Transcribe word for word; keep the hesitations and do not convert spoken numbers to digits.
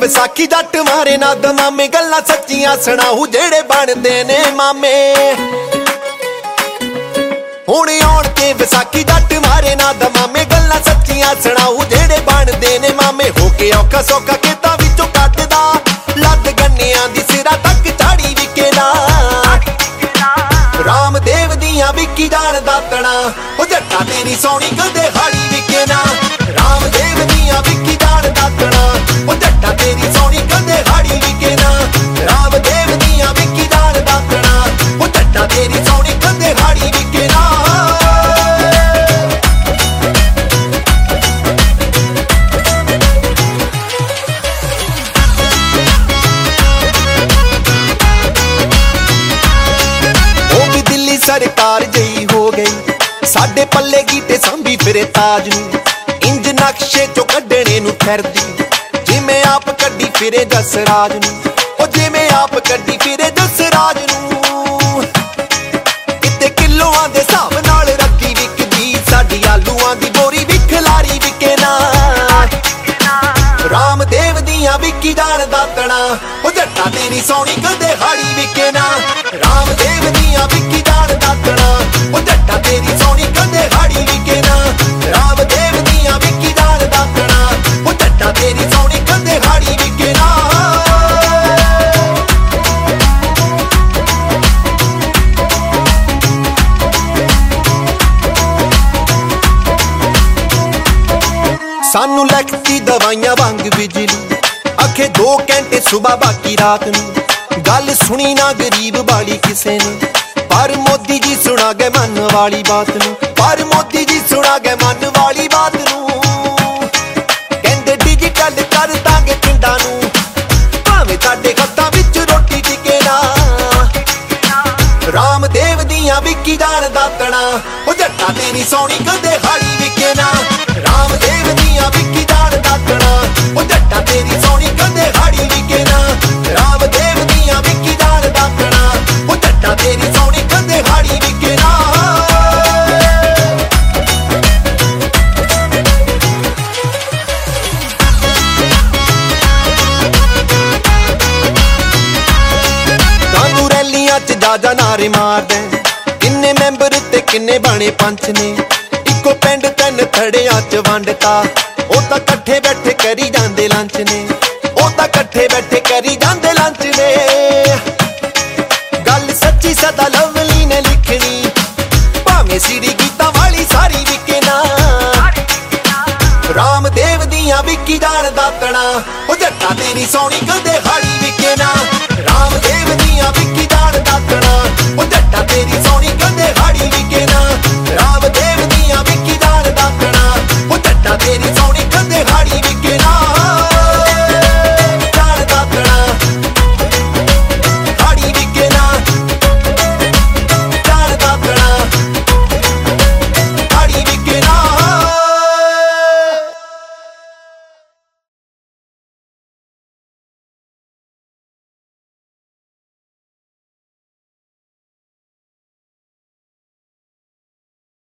ਵਿਸਾਖੀ ਜੱਟ ਮਾਰੇ ਨਾ ਦਮਾਮੇ, ਗੱਲਾਂ ਸੱਚੀਆਂ ਸੁਣਾਉ ਜਿਹੜੇ ਬਣਦੇ ਨੇ ਮਾਮੇ। ਹੁਣ ਆਉਣ ਕੇ ਵਿਸਾਖੀ ਜੱਟ ਮਾਰੇ ਨਾ ਦਮਾਮੇ, ਗੱਲਾਂ ਸੱਚੀਆਂ ਸੁਣਾਉ ਜਿਹੜੇ ਬਣਦੇ ਨੇ ਮਾਮੇ। ਹੋ ਕੇ ਔਖਾ ਸੌਖਾ ਖੇਤਾਂ ਵਿੱਚੋਂ ਕੱਢਦਾ, ਲੱਦ ਗੰਨਿਆਂ ਦੀ ਸਿਰਾਂ ਤੱਕ ਝਾੜੀ ਵਿਕੇ ਨਾ। ਰਾਮਦੇਵ ਦੀਆਂ ਵਿਕੀ ਜਾਣ ਦਾਤਣਾ, ਉਹ ਜੱਟਾਂ ਤੇਰੀ ਸੋਹਣੀ ਕਦੇ ਹਾੜੀ ਵਿਕੇ ਨਾ। ਰਾਮਦੇਵ ਦੀਆਂ ਵਿਕੀ ਜਾਣ ਦਾਤਣਾ, ਉਹ ਜੱਟਾਂ ਤੇਰੀ ਸੋਹਣੀ ਕਦੇ ਹਾੜੀ ਵਿਕੇ ਨਾ। ਰਾਮਦੇਵ ਦੀਆਂ ਵਿਕੀ ਜਾਣ ਦਾਤਣਾ, ਉਹ ਜੱਟਾਂ ਤੇਰੀ ਸੋਹਣੀ ਕਦੇ ਹਾੜੀ ਵਿਕੇ ਨਾ। ਸਰਕਾਰ ਜਈ ਹੋ ਗਈ, ਸਾਡੇ ਪੱਲੇ ਗੀਟੇ ਸਾਂਭੀ ਫਿਰੇ ਤਾਜ ਨੂੰ। ਇੰਜ ਨਕਸ਼ੇ ਚੋਂ ਕੱਢਣੇ ਨੂੰ ਫਿਰਦੀ, ਜਿਵੇਂ ਆਪ ਕੱਢੀ ਫਿਰੇ ਜਸਰਾਜ ਨੂੰ। ਉਹ ਜਿਵੇਂ ਆਪ ਕੱਢੀ ਫਿਰੇ ਜਸਰਾਜ ਨੂੰ। ਕਿਤੇ ਕਿਲੋਆਂ ਦੇ ਹਿਸਾਬ ਨਾਲ ਰੱਖੀ ਵਿਕਦੀ, ਸਾਡੀ ਆਲੂਆਂ ਦੀ ਬੋਰੀ ਵੀ ਖਿਲਾਰੀ ਵਿਕੇ ਨਾ। ਰਾਮਦੇਵ ਦੀਆਂ ਵਿਕੀ ਜਾਣ ਦਾਤਣਾ, ਉਹ ਜੱਟਾਂ ਤੇਰੀ ਸੋਹਣੀ ਕਦੇ ਹਾੜੀ ਵਿਕੇ ਨਾ। ਰਾਮਦੇਵ ਦੀਆਂ ਵਿਕੀ ਜਾਣ ਦਾਤਣਾ, ਉਹ ਜੱਟਾਂ ਤੇਰੀ ਸੋਹਣੀ ਕਦੇ ਹਾੜੀ ਵਿਕੇ ਨਾ। ਰਾਮਦੇਵ ਦੀਆਂ ਵਿਕੀ ਜਾਣ ਦਾਤਣਾ, ਉਹ ਜੱਟਾਂ ਤੇਰੀ ਸੋਹਣੀ ਕਦੇ ਹਾੜੀ ਵਿਕੇ ਨਾ। ਸਾਨੂੰ ਲੱਗਦੀ ਦਵਾਈਆਂ ਵਾਂਗ ਬਿਜਲੀ, ਆਖੇ ਦੋ ਘੰਟੇ ਸੁਬਾ ਬਾਕੀ ਰਾਤ ਨੂੰ। ਗੱਲ ਸੁਣੀ ਨਾ ਗਰੀਬ ਵਾਲੀ ਕਿਸੇ ਨੇ, ਪਰ ਮੋਦੀ ਜੀ ਸੁਣਾ ਗਏ ਮਨ ਵਾਲੀ ਬਾਤ ਨੂੰ। ਪਰ ਮੋਦੀ ਜੀ ਸੁਣਾ ਗਏ ਮਨ ਵਾਲੀ ਬਾਤ ਨੂੰ। ਕਹਿੰਦੇ ਡਿਜੀਟਲ ਕਰ ਦਾਂਗੇ ਪਿੰਡਾਂ ਨੂੰ, ਭਾਵੇਂ ਤੁਹਾਡੇ ਹੱਥਾਂ ਵਿੱਚ ਰੋਟੀ ਟਿਕੇ ਨਾ। ਰਾਮਦੇਵ ਦੀਆਂ ਵਿਕੀ ਜਾਣ ਦਾਤਣਾ, ਉਹ ਜੱਟਾਂ ਤੇਰੀ ਸੋਹਣੀ ਕਦੇ ਹਾੜੀ ਵਿਕੇ ਨਾ। ਰਾਮਦੇਵ ਦੀਆਂ ਵਿਕੀ ਜਾਣ ਦਾਤਣਾ, ਉਹ ਜੱਟਾਂ ਤੇਰੀ ਸੋਹਣੀ ਕਦੇ ਹਾੜੀ ਵਿਕੇ ਨਾ। ਰਾਮਦੇਵ ਦੀਆਂ ਵਿਕੀ ਜਾਣ ਦਾਤਣਾ, ਉਹ ਜੱਟਾਂ ਤੇਰੀ ਸੋਹਣੀ ਕਦੇ ਹਾੜੀ ਵਿਕੇ ਨਾ। ਕਾਨੂੰ ਰੈਲੀਆਂ ਚ ਜਾ ਜਾ ਨਾਰੇ ਮਾਰਦੇ, ਕਿੰਨੇ ਮੈਂਬਰ ਤੇ ਕਿੰਨੇ ਬਾਣੇ ਪੰਚ ਨੇ। ਇੱਕੋ ਪਿੰਡ ਤਿੰਨ ਥੜਿਆਂ ਚ ਵੰਡਤਾ, ਉਹ ਤਾਂ ਇਕੱਠੇ ਬੈਠੇ ਕਰੀ ਜਾਂਦੇ ਲੰਚ ਨੇ। ਉਹ ਤਾਂ ਇਕੱਠੇ ਬੈਠੇ ਕਰੀ ਜਾਂਦੇ ਲੰਚ ਨੇ। ਗੱਲ ਸੱਚੀ ਸਦਾ ਲਵਲੀ ਨੇ ਲਿਖਣੀ, ਭਾਵੇਂ ਸੀੜੀ ਗੀਤਾਂ ਵਾਲੀ ਸਾਰੀ ਵਿਕੇ ਨਾ। ਰਾਮਦੇਵ ਦੀਆਂ ਵਿਕੀ ਜਾਣ ਦਾਤਣਾ, ਉਹ ਜੱਟਾਂ ਤੇਰੀ ਸੋਹਣੀ ਕਦੇ ਹਾੜੀ ਵਿਕੇ ਨਾ। ਰਾਮਦੇਵ ਦੀਆਂ ਵਿਕੀ ਜਾਣ ਦਾਤਣਾ,